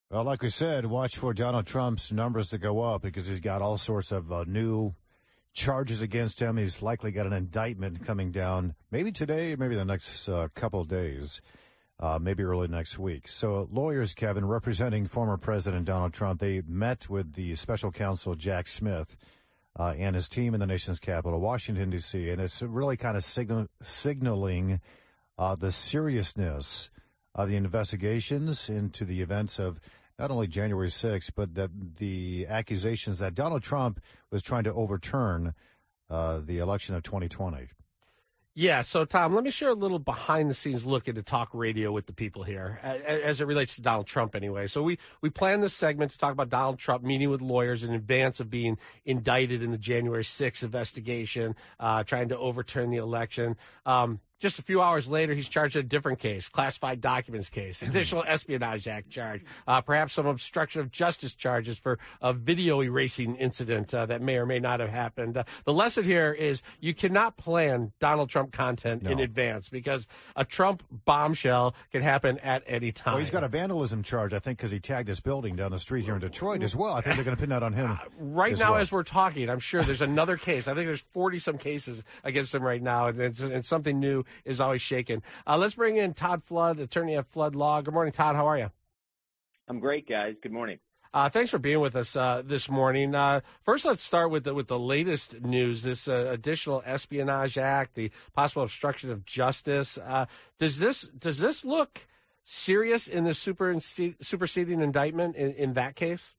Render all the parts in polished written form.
Well, like we said, watch for Donald Trump's numbers to go up because he's got all sorts of new charges against him. He's likely got an indictment coming down maybe today, maybe the next couple of days, maybe early next week. So lawyers, Kevin, representing former President Donald Trump, they met with the special counsel Jack Smith and his team in the nation's capital, Washington, D.C., and it's really kind of signaling the seriousness of the investigations into the events of not only January 6th, but the accusations that Donald Trump was trying to overturn the election of 2020. Yeah, so Tom, let me share a little behind-the-scenes look into talk radio with the people here, as it relates to Donald Trump anyway. So we planned this segment to talk about Donald Trump meeting with lawyers in advance of being indicted in the January 6th investigation, trying to overturn the election. Just a few hours later, he's charged in a different case, classified documents case, additional Espionage Act charge, perhaps some obstruction of justice charges for a video erasing incident that may or may not have happened. The lesson here is you cannot plan Donald Trump content in advance because a Trump bombshell can happen at any time. Well, he's got a vandalism charge, I think, because he tagged this building down the street here in Detroit as well. I think they're going to pin that on him. Right now, as we're talking, I'm sure there's another case. I think there's 40-some cases against him right now, and it's something new is always shaken. Let's bring in Todd Flood, attorney at Flood Law. Good morning, Todd. How are you? I'm great, guys. Good morning. Thanks for being with us this morning. First, let's start with the latest news, this additional Espionage Act, the possible obstruction of justice. Does this look serious in the superseding indictment in that case?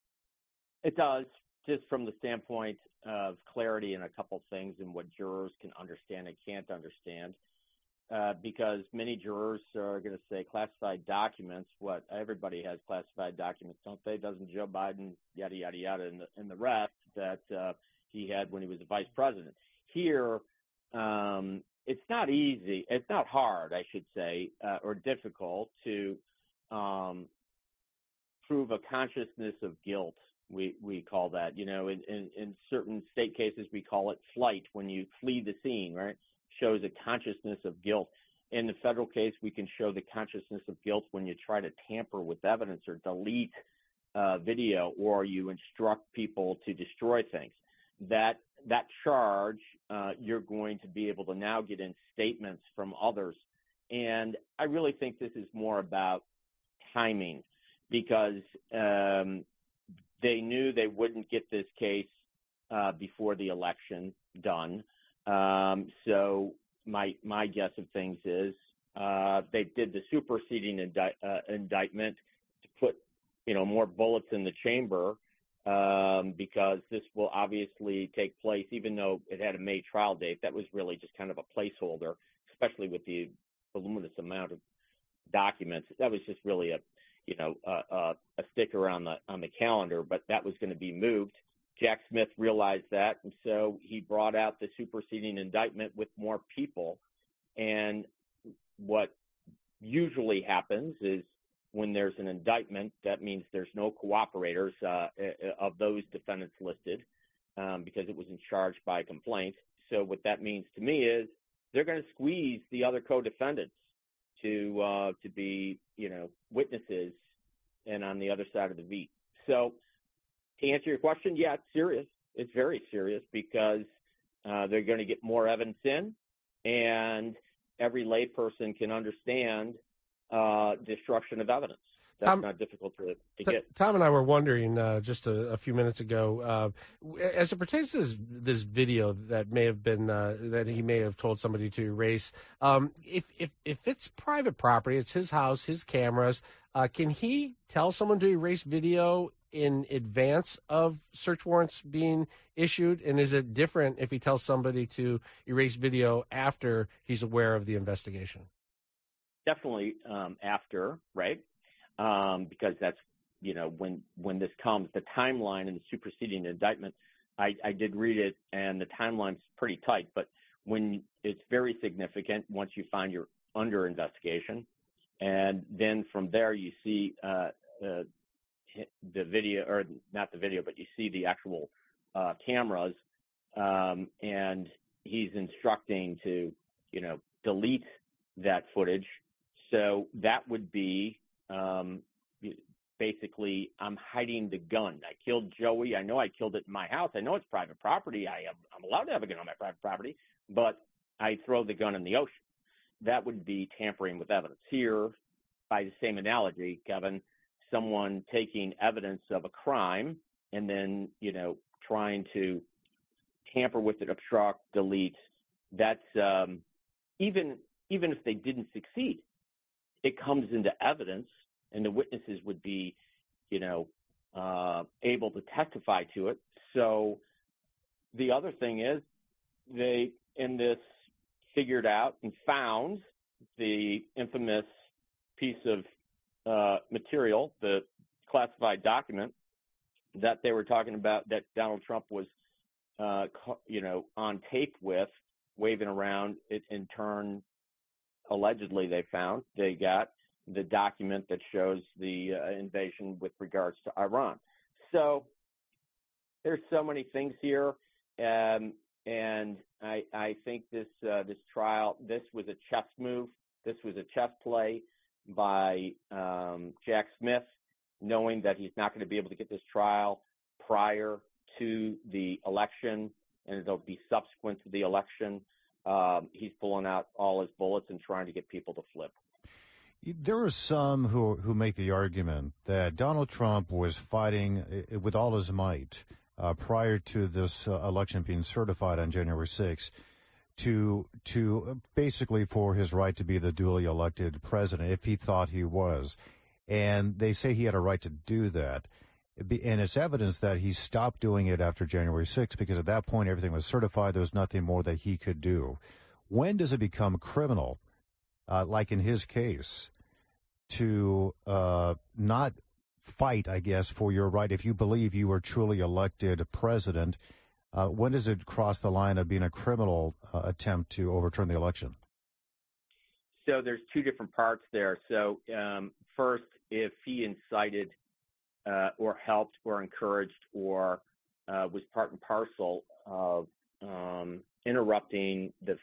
It does, just from the standpoint of clarity in a couple things and what jurors can understand and can't understand. Because many jurors are going to say classified documents. What everybody has classified documents, don't they? Doesn't Joe Biden, yada yada yada, and the rest that he had when he was the vice president. Here, it's not easy. It's not hard, I should say, or difficult to prove a consciousness of guilt. We call that. You know, in certain state cases, we call it flight when you flee the scene, right? Shows a consciousness of guilt. In the federal case, we can show the consciousness of guilt when you try to tamper with evidence or delete video, or you instruct people to destroy things. That charge, you're going to be able to now get in statements from others. And I really think this is more about timing because they knew they wouldn't get this case before the election done. So my guess of things is they did the superseding indictment to put, more bullets in the chamber because this will obviously take place, even though it had a May trial date. That was really just kind of a placeholder, especially with the voluminous amount of documents. That was just really a sticker on the calendar, but that was going to be moved. Jack Smith realized that, and so he brought out the superseding indictment with more people. And what usually happens is when there's an indictment, that means there's no cooperators of those defendants listed because it was charged by complaint. So what that means to me is they're going to squeeze the other co-defendants to be, witnesses and on the other side of the V. So to answer your question, yeah, it's serious. It's very serious because they're going to get more evidence in, and every layperson can understand destruction of evidence. That's not difficult to get. Tom and I were wondering just a few minutes ago, as it pertains to this video that may have been that he may have told somebody to erase. If it's private property, it's his house, his cameras. Can he tell someone to erase video in advance of search warrants being issued? And is it different if he tells somebody to erase video after he's aware of the investigation? Definitely after, right? Because that's, when this comes, the timeline in the superseding indictment, I did read it, and the timeline's pretty tight, but when it's very significant once you find you're under investigation, and then from there you see the video, or not the video, but you see the actual cameras, and he's instructing to, delete that footage. So that would be basically, I'm hiding the gun. I killed Joey. I know I killed it in my house. I know it's private property. I'm allowed to have a gun on my private property, but I throw the gun in the ocean. That would be tampering with evidence. Here, by the same analogy, Kevin, someone taking evidence of a crime and then, trying to tamper with it, obstruct, delete, that's even if they didn't succeed, it comes into evidence and the witnesses would be, able to testify to it. So the other thing is they, in this, figured out and found the infamous piece of material, the classified document that they were talking about that Donald Trump was, on tape with, waving around. It in turn, allegedly they got the document that shows the invasion with regards to Iran. So there's so many things here, and I think this trial, this was a chess move. This was a chess play by Jack Smith, knowing that he's not going to be able to get this trial prior to the election, and it'll be subsequent to the election. He's pulling out all his bullets and trying to get people to flip. There are some who make the argument that Donald Trump was fighting with all his might prior to this election being certified on January 6th to basically for his right to be the duly elected president if he thought he was. And they say he had a right to do that. And it's evidence that he stopped doing it after January 6th because at that point everything was certified. There was nothing more that he could do. When does it become criminal, like in his case, to not fight, I guess, for your right if you believe you were truly elected president? When does it cross the line of being a criminal attempt to overturn the election? So there's two different parts there. So first, if he incited or helped or encouraged or was part and parcel of interrupting the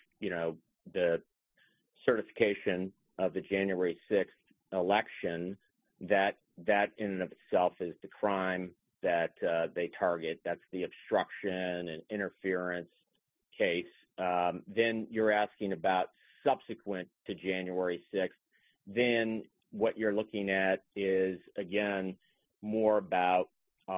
certification of the January 6th election, that in and of itself is the crime that they target. That's the obstruction and interference case. Then you're asking about subsequent to January 6th. Then what you're looking at is, again, more about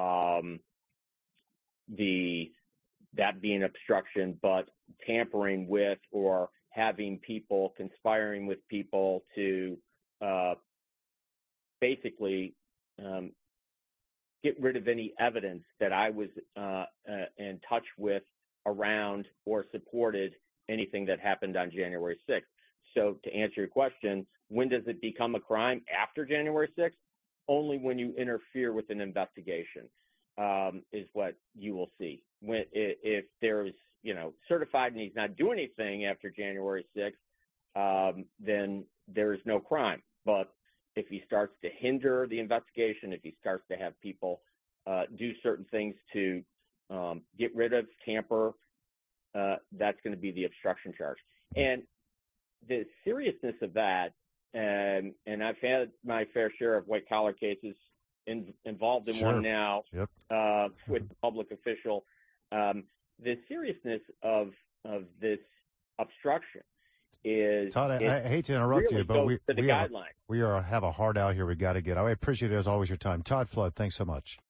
that being obstruction, but tampering with or having people, conspiring with people to basically get rid of any evidence that I was in touch with around or supported anything that happened on January 6th. So to answer your question, when does it become a crime after January 6th? Only when you interfere with an investigation is what you will see. If there's, certified and he's not doing anything after January 6th, then there is no crime. But if he starts to hinder the investigation, if he starts to have people do certain things to get rid of, tamper, that's going to be the obstruction charge. And the seriousness of that, and I've had my fair share of white-collar cases involved in Sure. one now. Yep. With a public official. The seriousness of this obstruction is... Todd, I hate to interrupt really you, but we have a hard out here. We got to get. I appreciate it as always your time. Todd Flood, thanks so much.